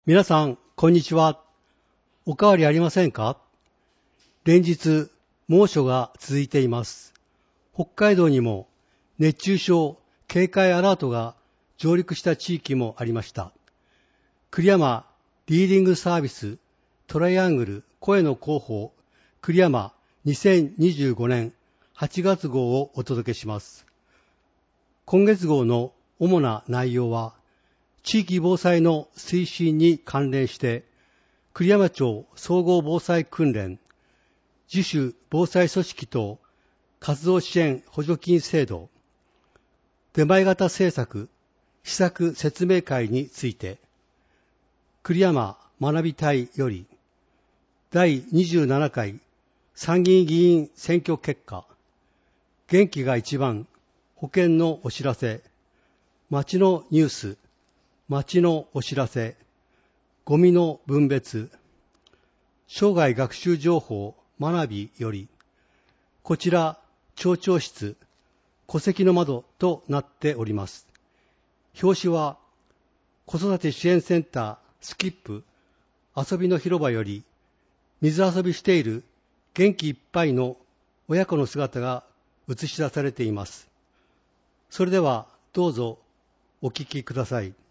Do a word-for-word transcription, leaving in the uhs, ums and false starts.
皆さん、こんにちは。おかわりありませんか？連日、猛暑が続いています。北海道にも熱中症警戒アラートが上陸した地域もありました。栗山リーディングサービストライアングル声の広報栗山にせんにじゅうごねんはちがつ号をお届けします。今月号の主な内容は、地域防災の推進に関連して、栗山町総合防災訓練、自主防災組織等活動支援補助金制度、出前型政策施策説明会について、栗山学び隊より、だいにじゅうななかい参議院議員選挙結果、元気が一番保険のお知らせ、町のニュース、町のお知らせ、ゴミの分別、生涯学習情報学びより、こちら町長室、戸籍の窓となっております。表紙は子育て支援センタースキップ遊びの広場より、水遊びしている元気いっぱいの親子の姿が映し出されています。それではどうぞお聞きください。